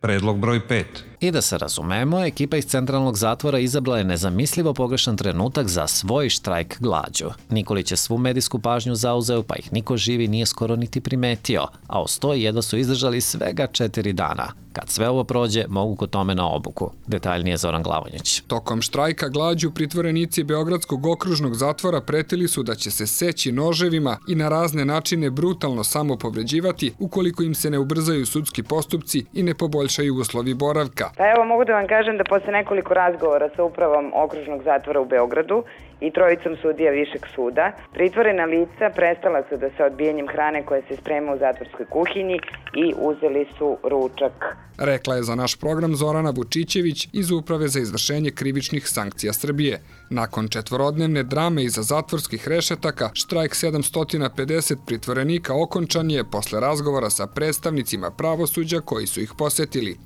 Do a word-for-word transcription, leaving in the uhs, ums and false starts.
Predlog broj pet. I da se razumemo, ekipa iz centralnog zatvora izabrala je nezamislivo pogrešan trenutak za svoj štrajk glađu. Nikolić je svu medijsku pažnju zauzeo, pa ih niko živi nije skoro niti primetio, a uz to jedva su izdržali svega četiri dana. Kad sve ovo prođe, mogu kod tome na obuku. Detaljnije Zoran Glavonjić. Tokom štrajka glađu pritvorenici Beogradskog okružnog zatvora pretili su da će se seći noževima i na razne načine brutalno samopovređivati ukoliko im se ne ubrzaju sudski postupci i ne poboljšaju uslovi boravka. Pa evo, mogu da vam kažem da posle nekoliko razgovora sa upravom okružnog zatvora u Beogradu i trojicom sudija Višeg suda, pritvorena lica prestala su da sa odbijanjem hrane koja se sprema u zatvorskoj kuhinji i uzeli su ručak. Rekla je za naš program Zorana Vučićević iz Uprave za izvršenje krivičnih sankcija Srbije. Nakon četvorodnevne drame iza zatvorskih rešetaka, štrajk sedamsto pedeset pritvorenika okončan je posle razgovora sa predstavnicima pravosuđa koji su ih posetili.